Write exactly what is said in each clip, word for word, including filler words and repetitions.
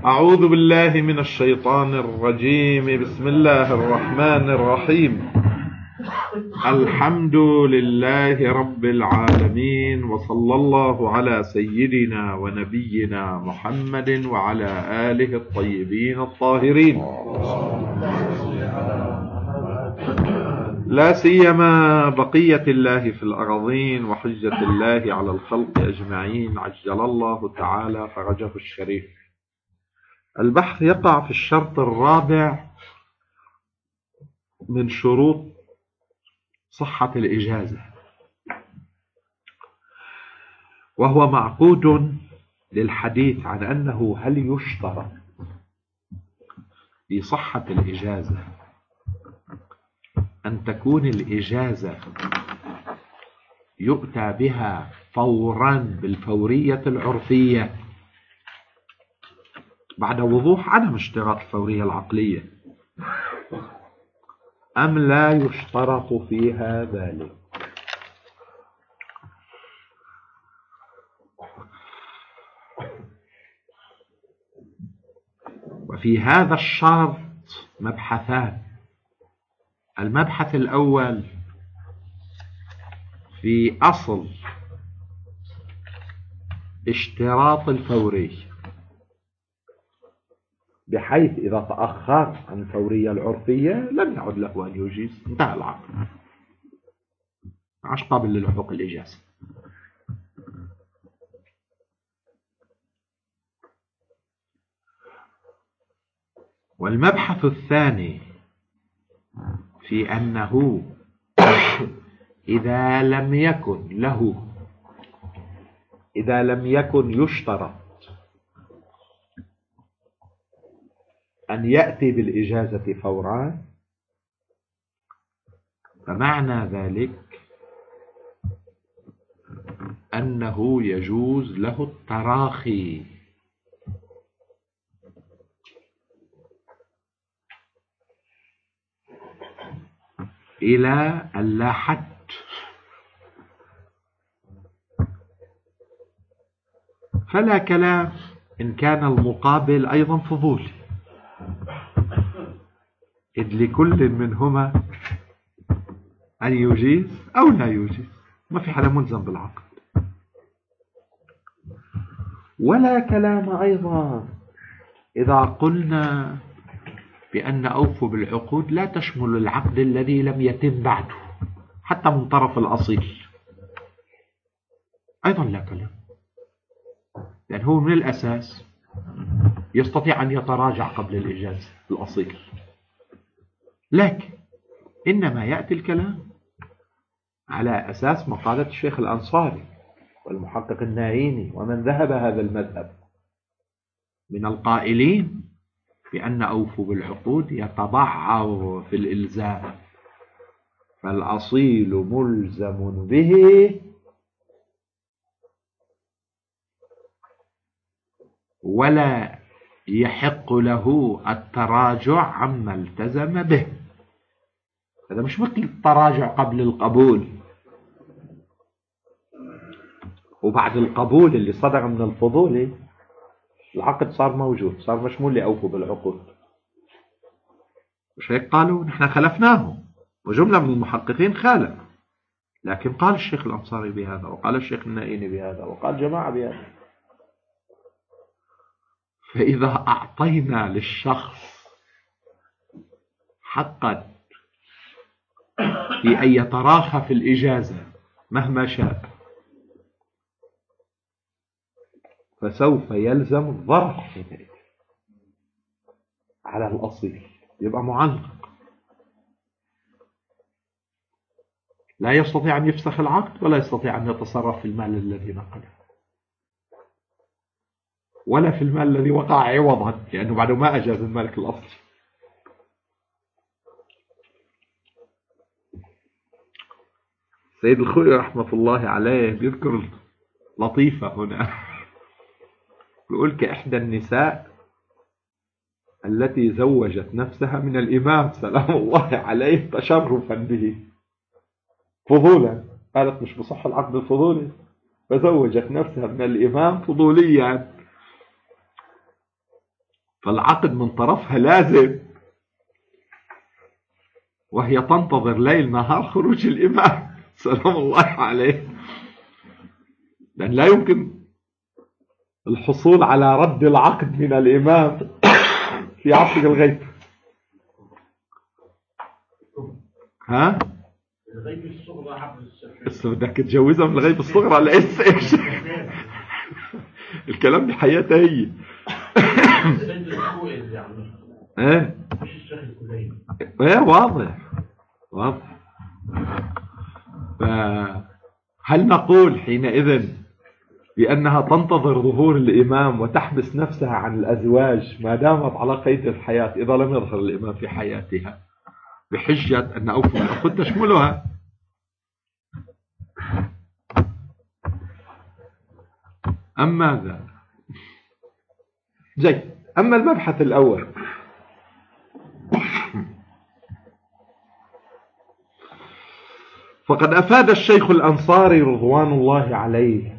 أعوذ بالله من الشيطان الرجيم. بسم الله الرحمن الرحيم. الحمد لله رب العالمين، وصلى الله على سيدنا ونبينا محمد وعلى آله الطيبين الطاهرين، لا سيما بقية الله في الأراضين وحجة الله على الخلق أجمعين، عجل الله تعالى فرجه الشريف. البحث يقع في الشرط الرابع من شروط صحة الإجازة، وهو معقود للحديث عن أنه هل يشترط في صحة الإجازة أن تكون الإجازة يؤتى بها فورا بالفورية العرفية بعد وضوح عدم اشتراط الفورية العقلية، أم لا يشترط فيها ذلك؟ وفي هذا الشرط مبحثان. المبحث الأول في أصل اشتراط الفوري، بحيث إذا تأخر عن الفورية العرفية لم يعد له أن يجيز، انتهى العقد، عاش قابل للحقوق الإجازة. والمبحث الثاني في أنه إذا لم يكن له إذا لم يكن يشترط أن يأتي بالإجازة فورا، فمعنى ذلك أنه يجوز له التراخي إلى اللا حد، فلا كلام إن كان المقابل أيضا فضولي، إذ لكل منهما أن يجيز أو لا يجيز، ما في حدا ملزم بالعقد. ولا كلام أيضا إذا قلنا بأن أوفوا بالعقود لا تشمل العقد الذي لم يتم بعده حتى من طرف الأصيل، أيضا لا كلام، لأن هو من الأساس يستطيع أن يتراجع قبل الإجازة الأصيل، لكن إنما يأتي الكلام على أساس مقالة الشيخ الأنصاري والمحقق النايني ومن ذهب هذا المذهب من القائلين بأن أوفوا بالعقود يتضعض في الإلزام، فالأصيل ملزم به ولا يحق له التراجع عما التزم به. هذا مش مثل التراجع قبل القبول وبعد القبول اللي صدر من الفضولي العقد صار موجود، صار مشمول لأوفوا بالعقود. مش هيك قالوا؟ نحن خلفناه وجملة من المحققين خالف، لكن قال الشيخ الأنصاري بهذا، وقال الشيخ النائيني بهذا، وقال جماعة بهذا. فإذا أعطينا للشخص حقا في أن يتراخى في الإجازة مهما شاء، فسوف يلزم الضرر على الأصيل، يبقى معلق، لا يستطيع أن يفسخ العقد ولا يستطيع أن يتصرف في المال الذي نقله ولا في المال الذي وقع عوضا، لأنه بعد ما أجاز المالك الأصلي. سيد الخوئي رحمة الله عليه بيذكر لطيفة هنا، يقول كإحدى النساء التي زوجت نفسها من الإمام سلام الله عليه تشرفا به فضولا، قالت مش بصح العقد الفضولي، فزوجت نفسها من الإمام فضوليا، فالعقد من طرفها لازم، وهي تنتظر ليل نهار خروج الإمام سلام الله عليه، لأن لا يمكن الحصول على رد العقد من الإمام في عصر الغيب. ها؟ الغيب الصغرى حفظ السفر. بس بدك تجوزها من الغيب الصغرى لإيش إيش؟ الكلام بحياتها هي. ايه ايه واضح واضح. فهل نقول حينئذ بأنها تنتظر ظهور الإمام وتحبس نفسها عن الأزواج ما دامت على قيد الحياة إذا لم يظهر الإمام في حياتها، بحجة أن أوفوا العقود تشملها؟ أم ماذا؟ جيد. أما المبحث الأول، فقد أفاد الشيخ الأنصاري رضوان الله عليه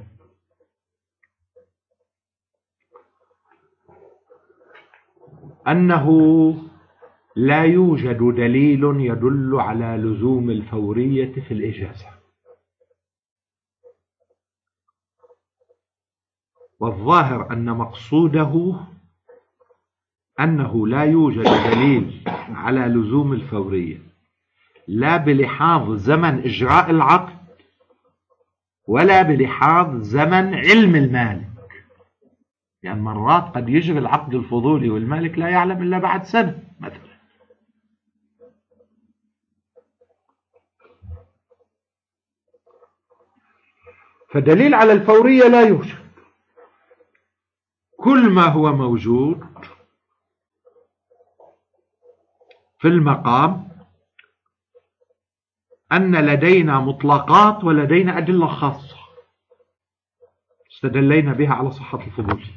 أنه لا يوجد دليل يدل على لزوم الفورية في الإجازة، والظاهر أن مقصوده أنه لا يوجد دليل على لزوم الفورية، لا بلحاظ زمن إجراء العقد ولا بلحاظ زمن علم المالك، يعني مرات قد يجري العقد الفضولي والمالك لا يعلم إلا بعد سنة مثلا. فدليل على الفورية لا يوجد. كل ما هو موجود في المقام أن لدينا مطلقات ولدينا أدلة خاصة استدلينا بها على صحة الفضولي.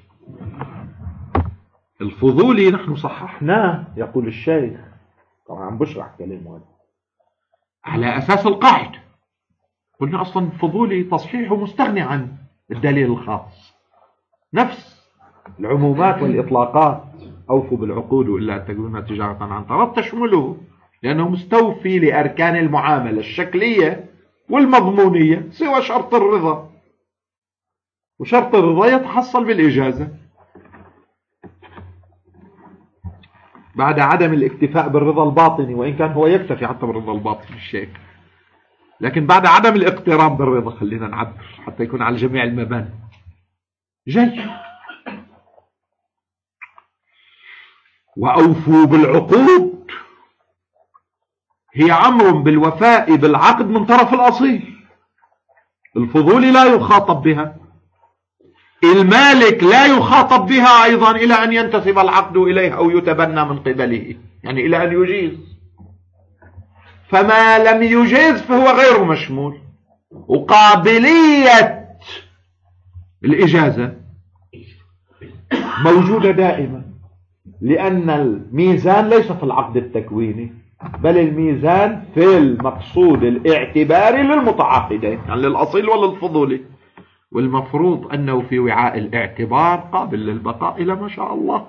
الفضولي نحن صححناه يقول الشيخ، طبعا عم بشرح كلمه على أساس القاعدة، قلنا أصلا الفضولي تصحيحه مستغني عن الدليل الخاص، نفس العمومات والإطلاقات أوفوا بالعقود وإلا تكون تجارة عن تراب تشمله، لأنه مستوفي لأركان المعاملة الشكلية والمضمونية سوى شرط الرضا، وشرط الرضا يتحصل بالإجازة بعد عدم الاكتفاء بالرضا الباطني، وإن كان هو يكتفي حتى بالرضا الباطني الشيء، لكن بعد عدم الاقتران بالرضا، خلينا نعبر حتى يكون على جميع المباني. جيد. وأوفوا بالعقود هي أمر بالوفاء بالعقد من طرف الأصيل، الفضولي لا يخاطب بها، المالك لا يخاطب بها أيضا إلى أن ينتسب العقد إليه أو يتبنى من قبله، يعني إلى أن يجيز. فما لم يجيز فهو غير مشمول. وقابلية الإجازة موجودة دائما، لأن الميزان ليس في العقد التكويني بل الميزان في المقصود الاعتباري للمتعاقدين، يعني للأصيل وللفضولي، والمفروض أنه في وعاء الاعتبار قابل للبقاء إلى ما شاء الله.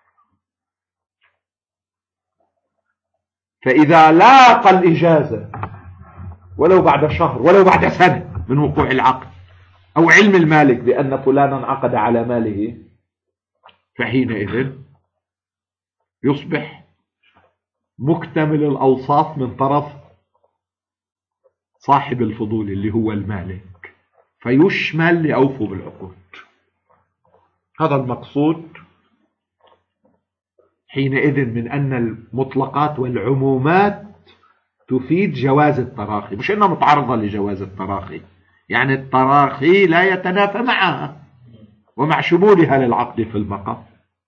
فإذا لاقى الإجازة ولو بعد شهر ولو بعد سنة من وقوع العقد أو علم المالك بأن فلانا عقد على ماله، فحينئذ يصبح مكتمل الأوصاف من طرف صاحب الفضول اللي هو المالك، فيشمل لأوفوا بالعقود. هذا المقصود حينئذ من أن المطلقات والعمومات تفيد جواز التراخي، مش أنها متعرضة لجواز التراخي، يعني التراخي لا يتنافى معها ومع شمولها للعقد في المقام.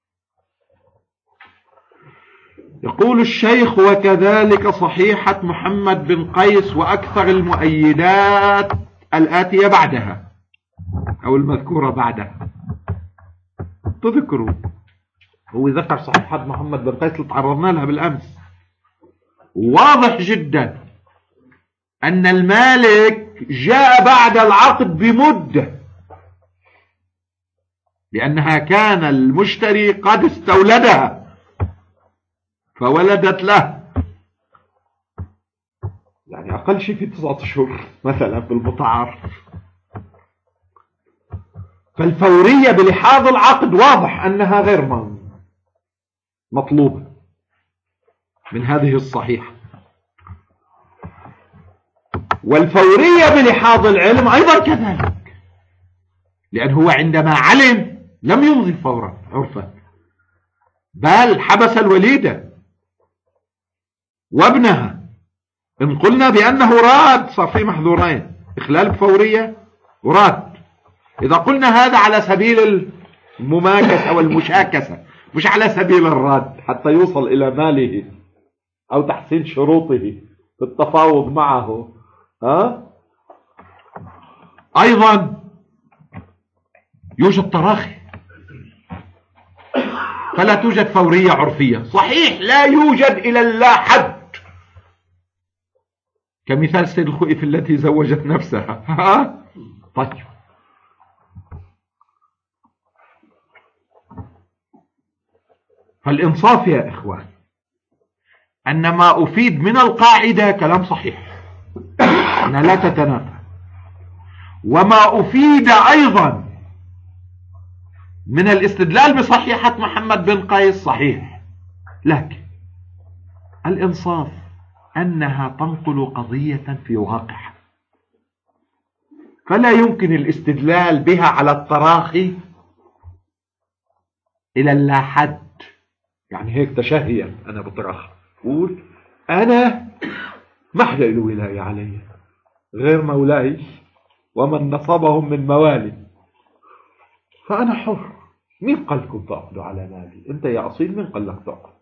يقول الشيخ: وكذلك صحيحة محمد بن قيس وأكثر المؤيدات الآتية بعدها أو المذكورة بعدها. تذكروا هو ذكر صحيحة محمد بن قيس اللي تعرضنا لها بالأمس. واضح جدا أن المالك جاء بعد العقد بمدة لأنها كان المشتري قد استولدها فولدت له، يعني أقل شيء في تسعة أشهر مثلا بالمتعارف. فالفورية بلحاظ العقد واضح أنها غير مطلوبة من هذه الصحيحة. والفورية بلحاظ العلم أيضا كذلك، لأنه عندما علم لم يمضي فورا عرفا، بل حبس الوليدة وابنها. إن قلنا بأنه راد صار في محذورين، إخلال بفورية وراد. إذا قلنا هذا على سبيل المماكسة أو المشاكسة مش على سبيل الراد حتى يوصل إلى ماله أو تحسين شروطه في التفاوض معه، ها؟ أيضا يوجد تراخي، فلا توجد فورية عرفية. صحيح لا يوجد إلى اللا حد، كمثال سيد الخوئي التي زوجت نفسها، ها؟ طيب، فالإنصاف يا إخوان أن ما أفيد من القاعدة كلام صحيح أنها لا تتنافى، وما أفيد أيضا من الاستدلال بصحيحة محمد بن قيس صحيح، لكن الإنصاف أنها تنقل قضية في واقعها، فلا يمكن الاستدلال بها على التراخي إلى اللا حد. يعني هيك تشهيا أنا بتراخي أقول أنا ما حدا له ولاية علي غير مولاي ومن نصبهم من موالي، فأنا حر. مين قال لكم تعقدوا على مالي؟ أنت يا أصيل مين قال لك تعقد؟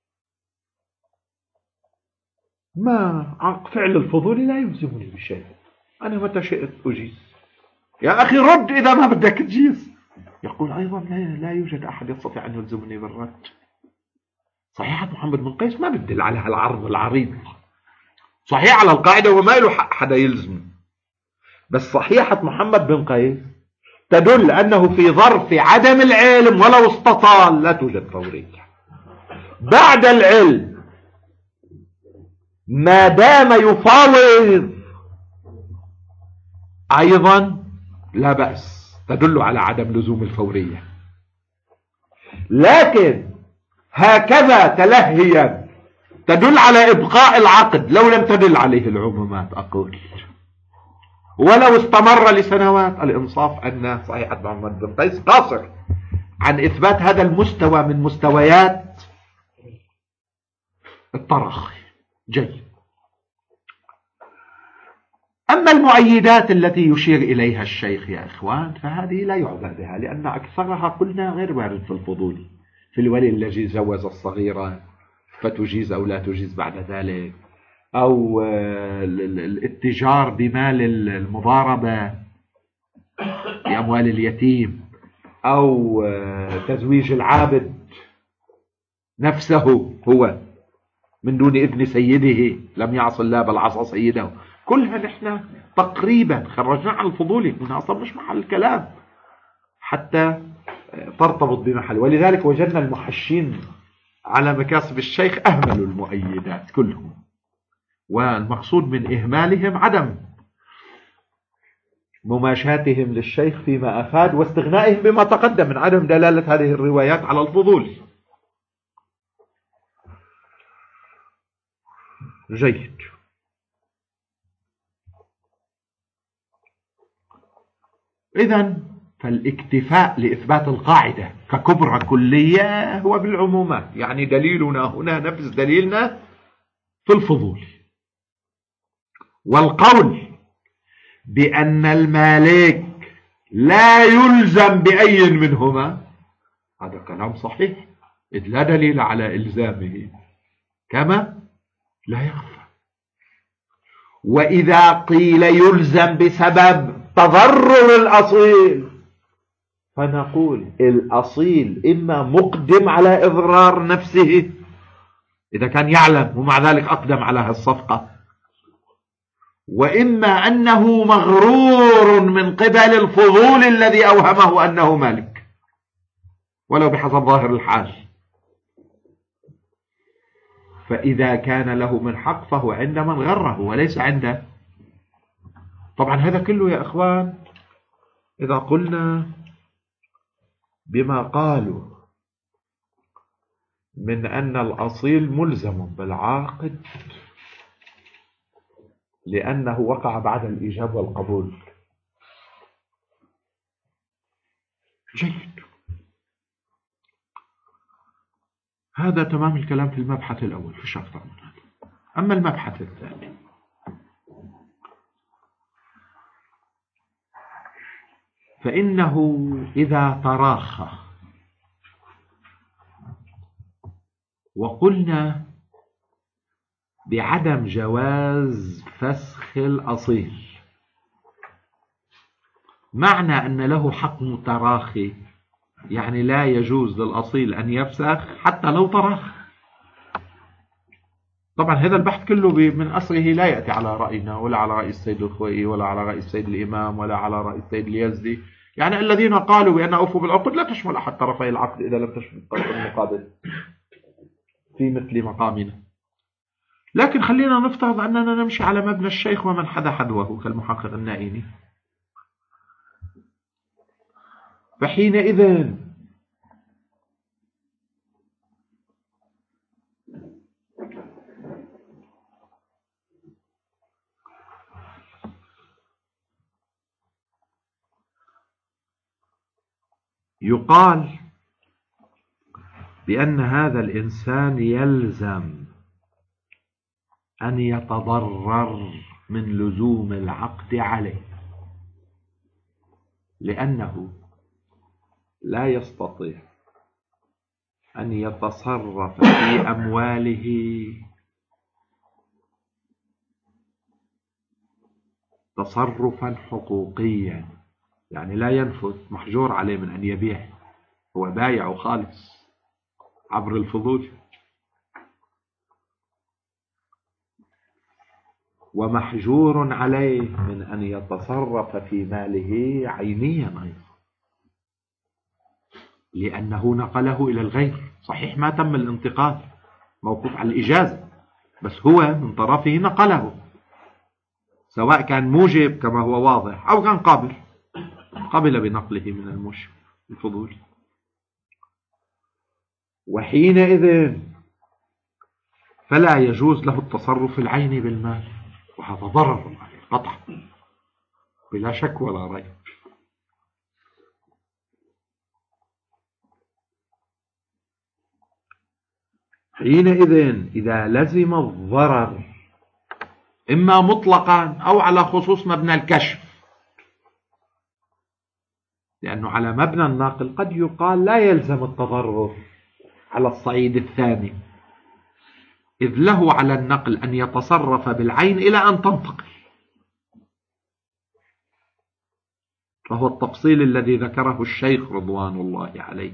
ما فعل الفضول لا يلزمني بشيء، أنا متى شئت أجيز. يا أخي رد إذا ما بدك تجيز. يقول أيضا لا, لا يوجد أحد يستطيع أن يلزمني بالرد. صحيحة محمد بن قيس ما بدل على العرض العريض، صحيح على القاعدة وما له حق حدا يلزم، بس صحيحة محمد بن قيس تدل أنه في ظرف عدم العلم ولو استطال لا توجد فورية. بعد العلم ما دام يفاوض أيضا لا بأس، تدل على عدم لزوم الفورية. لكن هكذا تلهيا تدل على إبقاء العقد لو لم تدل عليه العمومات. أقول ولو استمر لسنوات، الإنصاف أن صحيحة محمد بن قيس قاصر عن إثبات هذا المستوى من مستويات التراخي. جيد. أما المؤيدات التي يشير إليها الشيخ يا إخوان فهذه لا يعبأ بها، لأن أكثرها قلنا غير وارد في الفضول، في الولي الذي جوز الصغيرة فتجيز أو لا تجيز بعد ذلك، أو الاتجار بمال المضاربة بأموال اليتيم، أو تزويج العابد نفسه هو من دون إذن سيده، لم يعص الله بل عصى سيده. كلها نحن تقريبا خرجنا عن الفضولي، كنا أصلا مش محل الكلام حتى ترتبط بمحل. ولذلك وجدنا المحشين على مكاسب الشيخ أهملوا المؤيدات كلهم، والمقصود من إهمالهم عدم مماشاتهم للشيخ فيما أفاد، واستغنائهم بما تقدم من عدم دلالة هذه الروايات على الفضول. جيد. إذن فالاكتفاء لإثبات القاعدة ككبرى كلية هو بالعمومات، يعني دليلنا هنا نفس دليلنا في الفضول. والقول بأن المالك لا يلزم بأي منهما هذا كلام صحيح، إذ لا دليل على إلزامه كما لا يخفى. وإذا قيل يلزم بسبب تضرر الأصيل فنقول الأصيل إما مقدم على إضرار نفسه إذا كان يعلم ومع ذلك أقدم على الصفقة، وإما أنه مغرور من قبل الفضول الذي أوهمه أنه مالك. ولو بحسب ظاهر الحال. فإذا كان له من حق فهو عند من غره وليس عنده. طبعا هذا كله يا إخوان إذا قلنا بما قالوا من أن الأصيل ملزم بالعاقد لأنه وقع بعد الإيجاب والقبول. جيد، هذا تمام الكلام في المبحث الأول في الشرط. أما المبحث الثاني فإنه إذا تراخى وقلنا بعدم جواز فسخ الأصيل، معنى أن له حق متراخي يعني لا يجوز للأصيل أن يفسخ حتى لو تراخى. طبعا هذا البحث كله من أصله لا يأتي على رأينا ولا على رأي السيد الخوئي ولا على رأي السيد الإمام ولا على رأي السيد اليزدي، يعني الذين قالوا بأن أوفوا بالعقد لا تشمل أحد طرفي العقد إذا لم تشمل الطرف المقابل في مثل مقامنا. لكن خلينا نفترض أننا نمشي على مبنى الشيخ ومن حدا حذوه كالمحقق النائيني، فحينئذ يقال بأن هذا الإنسان يلزم أن يتضرر من لزوم العقد عليه، لأنه لا يستطيع أن يتصرف في أمواله تصرفا حقوقيا، يعني لا ينفذ، محجور عليه من أن يبيع، هو بايع خالص عبر الفضول، ومحجور عليه من أن يتصرف في ماله عينيا أيضا لأنه نقله إلى الغير. صحيح ما تم الانتقال، موقوف على الإجازة، بس هو من طرفه نقله، سواء كان موجب كما هو واضح أو كان قابل قبل بنقله من الموجب الفضول. وحينئذ فلا يجوز له التصرف العيني بالمال، وهذا ضرر قطعا بلا شك ولا ريب. حينئذ إذا لزم الضرر إما مطلقا أو على خصوص مبنى الكشف، لأنه على مبنى الناقل قد يقال لا يلزم التضرر على الصعيد الثاني، إذ له على النقل أن يتصرف بالعين إلى أن تنتقل، فهو التفصيل الذي ذكره الشيخ رضوان الله عليه.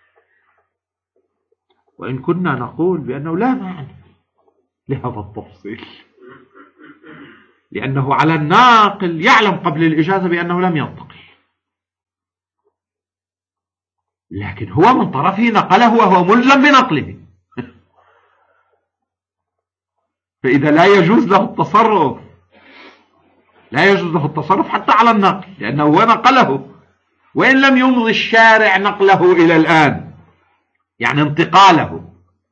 وإن كنا نقول بأنه لا معنى لهذا التفصيل، لأنه على الناقل يعلم قبل الإجازة بأنه لم ينتقل، لكن هو من طرفه نقله وهو ملزم بنقله، فإذا لا يجوز له التصرف، لا يجوز له التصرف حتى على النقل، لأنه هو نقله وإن لم يمضي الشارع نقله إلى الآن، يعني انتقاله.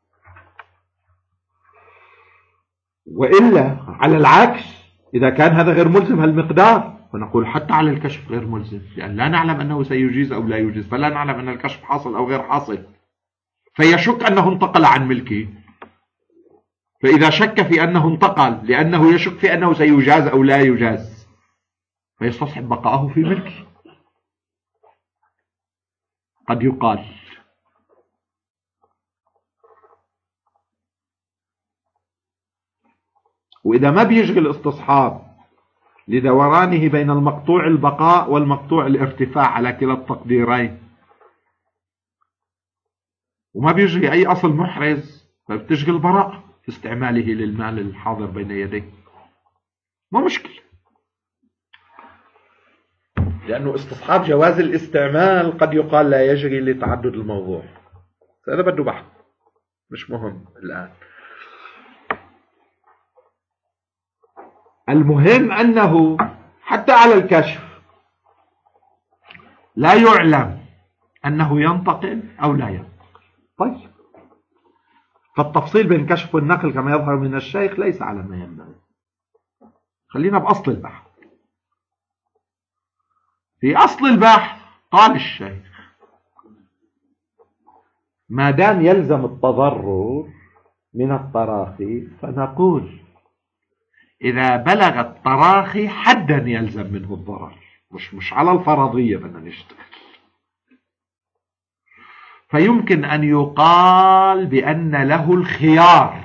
وإلا على العكس إذا كان هذا غير ملزم هالمقدار فنقول حتى على الكشف غير ملزم، لأن لا نعلم أنه سيجيز أو لا يجيز، فلا نعلم أن الكشف حاصل أو غير حاصل، فيشك أنه انتقل عن ملكه، فإذا شك في أنه انتقل لأنه يشك في أنه سيجاز أو لا يجاز فيستصحب بقاءه في ملكه. قد يقال وإذا ما بيجري الاستصحاب لدورانه بين المقطوع البقاء والمقطوع الارتفاع على كلا التقديرين، وما بيجري أي أصل محرز، فبتشغل البراءة في استعماله للمال الحاضر بين يديه، ما مشكلة. لأنه استصحاب جواز الاستعمال قد يقال لا يجري لتعدد الموضوع. هذا بده بحث مش مهم الآن. المهم أنه حتى على الكشف لا يعلم أنه ينتقل أو لا ينتقل. طيب، فالتفصيل بين الكشف والنقل كما يظهر من الشيخ ليس على ما ينبغي. خلينا بأصل البحث. في أصل البحث قال الشيخ ما دام يلزم التضرر من التراخي فنقول إذا بلغ التراخي حدا يلزم منه الضرر، مش مش على الفرضية بدنا نشتغل. فيمكن أن يقال بأن له الخيار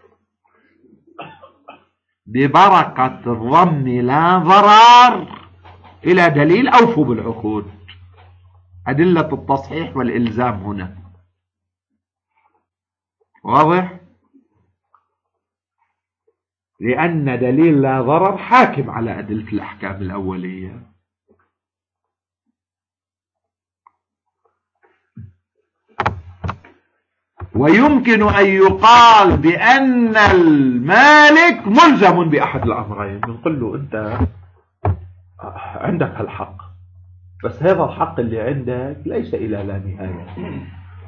ببركة الضم لا ضرر إلى دليل أوفوا بالعقود. أدلة التصحيح والإلزام هنا واضح؟ لأن دليل لا ضرر حاكم على أدلة الأحكام الأولية. ويمكن أن يقال بأن المالك ملزم بأحد الأمرين. نقول له أنت عندك هالحق، بس هذا الحق اللي عندك ليس إلى لا نهاية.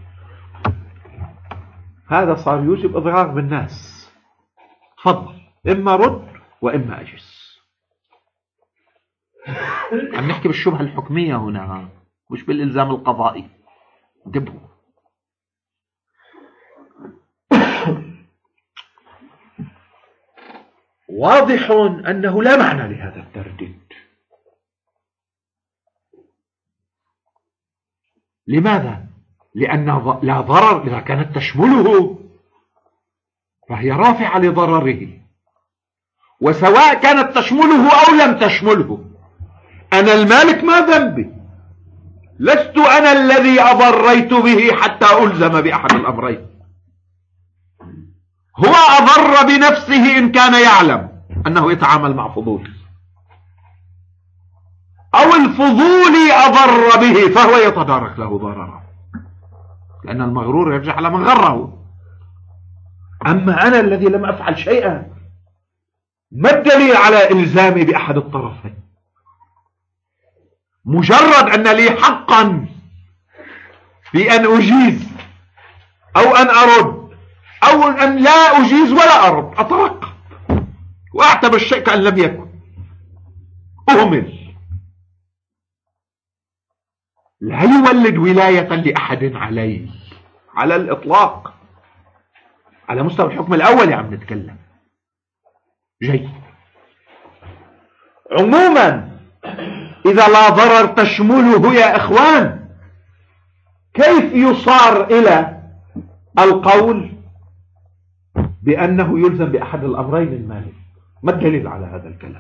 هذا صار يوجب إضرار بالناس. تفضل، إما رد وإما أجز. عم نحكي بالشبهة الحكمية هنا مش بالإلزام القضائي. انتبهوا. واضح أنه لا معنى لهذا الترديد. لماذا؟ لأن لا ضرر إذا كانت تشمله فهي رافعة لضرره، وسواء كانت تشمله أو لم تشمله أنا المالك ما ذنبي. لست أنا الذي أضريت به حتى ألزم بأحد الأمرين. هو أضر بنفسه إن كان يعلم أنه يتعامل مع فضول، أو الفضولي أضر به فهو يتدارك له ضررا، لأن المغرور يرجع على من غره. أما أنا الذي لم أفعل شيئا، ما الدليل على إلزامي بأحد الطرفين؟ مجرد أن لي حقا في أن أجيز أو أن أرد أو أن لا أجيز ولا أرد، أترقب وأعتبر الشيء كأن لم يكن، أهمل. لا يولد ولاية لأحد عليه على الإطلاق. على مستوى الحكم الأول عم نتكلم. جيد. عموما إذا لا ضرر تشمله يا إخوان، كيف يصار إلى القول بأنه يلزم بأحد الأمرين المالك؟ ما الدليل على هذا الكلام؟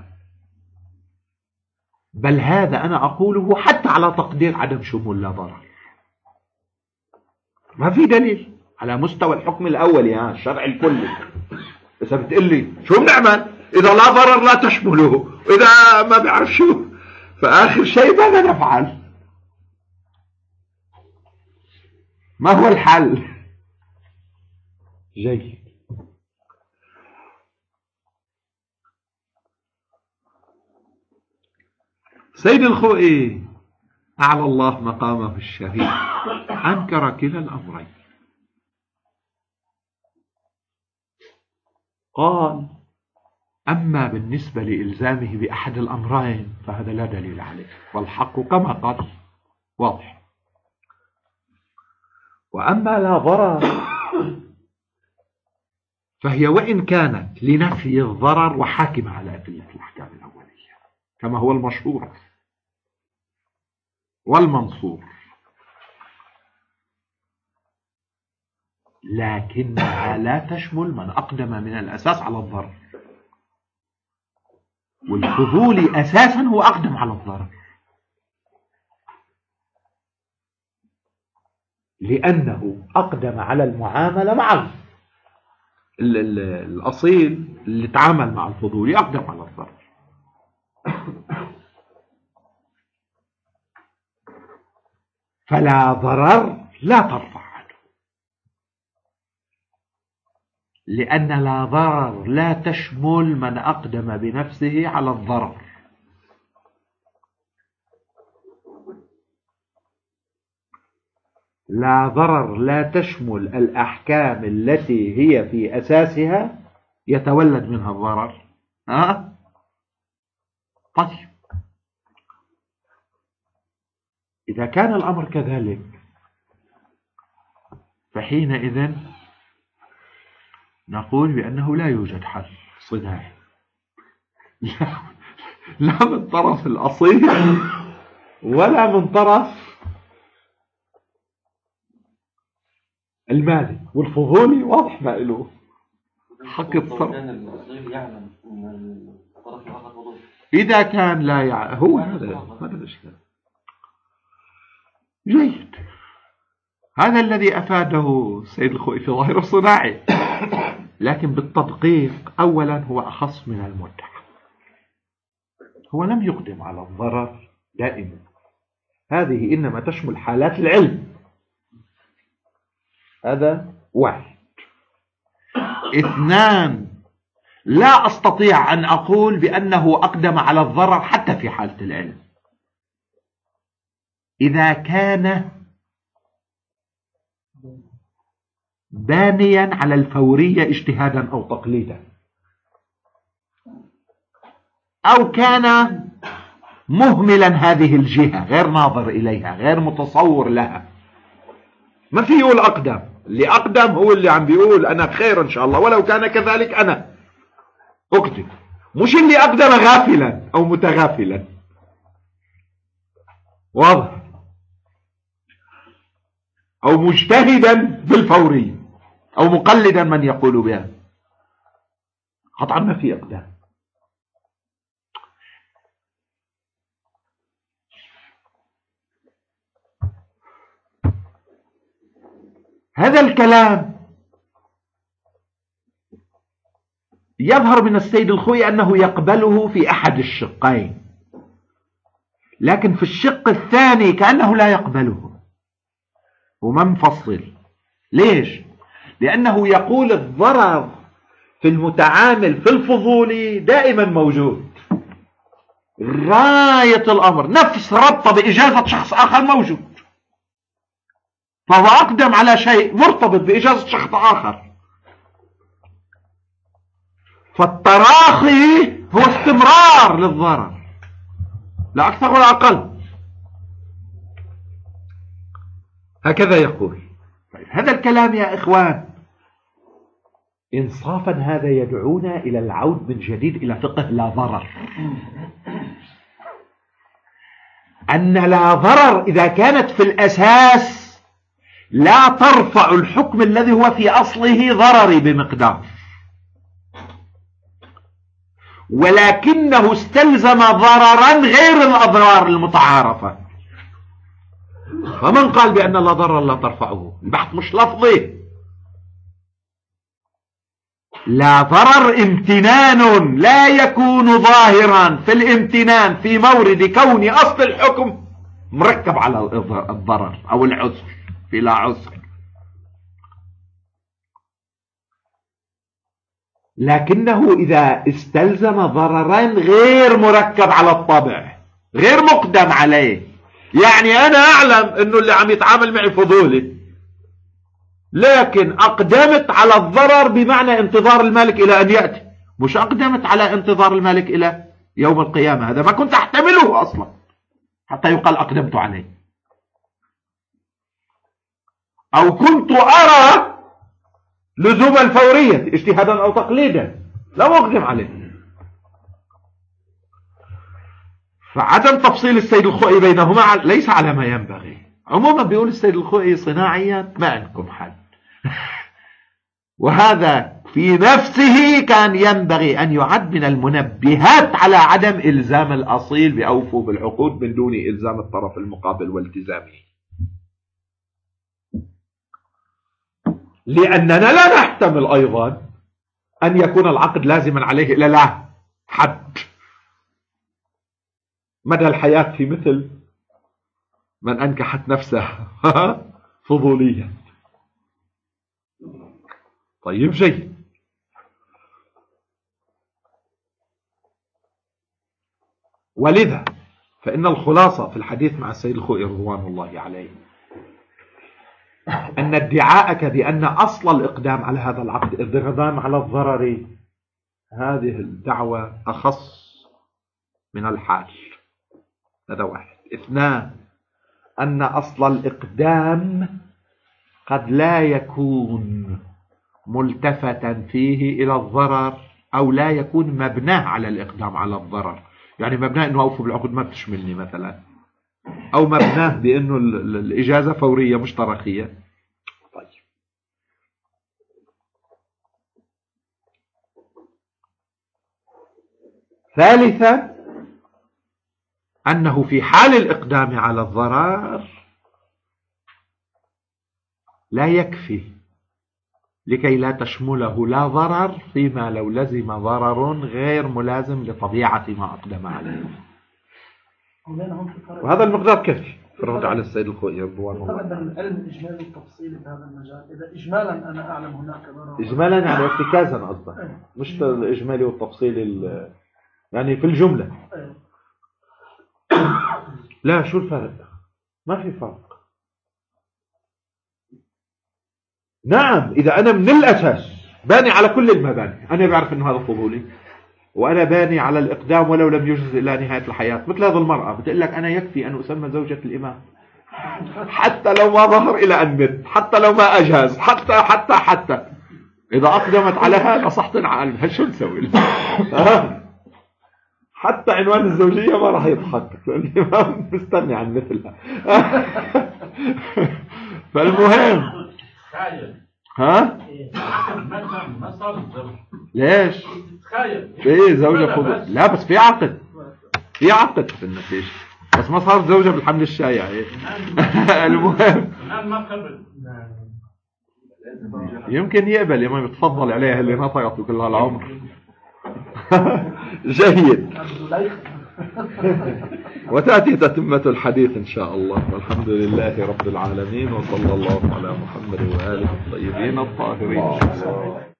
بل هذا أنا أقوله حتى على تقدير عدم شمول لا ضرر. ما في دليل على مستوى الحكم الأول يا الشرع الكلي. بس بتقول لي شو بنعمل إذا لا ضرر لا تشمله، إذا ما بعرف شو، فآخر شيء ماذا نفعل؟ ما هو الحل؟ جيد. سيد الخوئي أعلى الله مقامه الشريف أنكر كلا الأمرين. قال أما بالنسبة لإلزامه بأحد الأمرين فهذا لا دليل عليه، والحق كما قال واضح. وأما لا ضرر فهي وإن كانت لنفي الضرر وحاكمة على أدلة الأحكام الأولية كما هو المشهور والمنصور، لكنها لا تشمل من أقدم من الأساس على الضرر، والفضول أساسا هو أقدم على الضرر، لأنه أقدم على المعاملة مع الأصيل اللي تعامل مع الفضول، أقدم على الضرر. فلا ضرر لا ترفع عنه، لأن لا ضرر لا تشمل من أقدم بنفسه على الضرر. لا ضرر لا تشمل الأحكام التي هي في أساسها يتولد منها الضرر. ها؟ طيب، إذا كان الأمر كذلك فحينئذ نقول بأنه لا يوجد حل صناعي، لا, لا من طرف الأصيل ولا من طرف المالي والفضولي. واضح ما له حق الصرف. إذا كان لا يع... هو هذا هذا الإشكال. جيد، هذا الذي أفاده السيد الخوئي في ظاهر الصناعي، لكن بالتدقيق أولا هو أخص من المدعى. هو لم يقدم على الضرر دائما، هذه إنما تشمل حالات العلم. هذا واحد. اثنان، لا أستطيع أن أقول بأنه أقدم على الضرر حتى في حالة العلم إذا كان بانيا على الفورية اجتهادا أو تقليدا، أو كان مهملا هذه الجهة غير ناظر إليها غير متصور لها. ما في يقول أقدم، اللي أقدم هو اللي عم بيقول أنا خير إن شاء الله، ولو كان كذلك أنا أقدم، مش اللي أقدم غافلا أو متغافلا. واضح؟ أو مجتهدا بالفوري أو مقلدا من يقول بها. قطعا ما في إقدام. هذا الكلام يظهر من السيد الخوئي أنه يقبله في أحد الشقين، لكن في الشق الثاني كأنه لا يقبله. وما مفصل ليش؟ لأنه يقول الضرر في المتعامل في الفضولي دائما موجود، غاية الأمر نفس ربطه بإجازة شخص آخر موجود، فهو أقدم على شيء مرتبط بإجازة شخص آخر. فالتراخي هو استمرار للضرر لا أكثر ولا أقل. هكذا يقول. هذا الكلام يا إخوان إنصافا هذا يدعونا إلى العود من جديد إلى فقه لا ضرر. أن لا ضرر إذا كانت في الأساس لا ترفع الحكم الذي هو في أصله ضرري بمقدار، ولكنه استلزم ضررا غير الأضرار المتعارفة. فمن قال بأن لا ضرر لا ترفعه؟ البحث مش لفظي. لا ضرر امتنان لا يكون ظاهرا في الامتنان في مورد كون أصل الحكم مركب على الضرر أو العسر في لا عسر، لكنه إذا استلزم ضررين غير مركب على الطبع غير مقدم عليه. يعني أنا أعلم أنه اللي عم يتعامل معي فضولي، لكن أقدمت على الضرر بمعنى انتظار المالك إلى أن يأتي، مش أقدمت على انتظار المالك إلى يوم القيامة. هذا ما كنت أحتمله أصلا حتى يقال أقدمت عليه. أو كنت أرى لزوم الفورية اجتهادا أو تقليدا لا أقدم عليه. فعدم تفصيل السيد الخوئي بينهما ليس على ما ينبغي. عموما بيقول السيد الخوئي صناعيا ما عندكم حل. وهذا في نفسه كان ينبغي أن يعد من المنبهات على عدم إلزام الأصيل بأوفوا بالعقود من دون إلزام الطرف المقابل والتزامه، لأننا لا نحتمل أيضا أن يكون العقد لازما عليه إلى لا حد مدى الحياة في مثل من أنكحت نفسها فضوليا. طيب جيد. ولذا فإن الخلاصة في الحديث مع السيد الخوئي رضوان الله عليه أن ادعاءك بأن أصل الإقدام على هذا العقد الإقدام على الضرر، هذه الدعوة أخص من الحال. هذا واحد. اثنان، أن أصل الإقدام قد لا يكون ملتفتا فيه إلى الضرر، أو لا يكون مبناه على الإقدام على الضرر، يعني مبناه أنه أوفوا بالعقد ما بتشملني مثلا، أو مبناه بأنه الإجازة فورية مش تراخية. طيب. ثالثا، أنه في حال الإقدام على الضرر لا يكفي لكي لا تشمله لا ضرر فيما لو لزم ضرر غير ملازم لطبيعة ما أقدم عليه. وهذا المقدار كافي. فرد على السيد الخوئي رضوان الله. فرق بين العلم الإجمالي والتفصيلي في هذا المجال. إذا إجمالا أنا أعلم هناك ضرر، إجمالا يعني ارتكازا قصدك، مش الإجمالي والتفصيلي يعني في الجملة. لا، شو الفرق؟ ما في فرق. نعم، إذا أنا من الأساس باني على كل المباني، أنا بعرف أنه هذا فضولي، وأنا باني على الإقدام ولو لم يجز إلى نهاية الحياة، مثل هذا المرأة بتقول لك أنا يكفي أن أسمى زوجة الإمام حتى لو ما ظهر إلى أن مت، حتى لو ما أجاز، حتى حتى حتى إذا أقدمت على هذا صحت عالمها، شو نسوي؟ حتى عنوان الزوجية ما راح يضحك، الإمام مستني عن مثلها. فالمهم ها؟ ليش؟ ايه زوجة فضل. لا بس في عقد، في عقد في النتيجة، بس ما صار زوجة بالحمل الشايع. ايه المهم يمكن يقبل، يا ما بتفضل عليها اللي نطقت كل هالعمر. جيد. وتأتي تتمة الحديث إن شاء الله، والحمد لله رب العالمين، وصلى الله على محمد وآله الطيبين الطاهرين.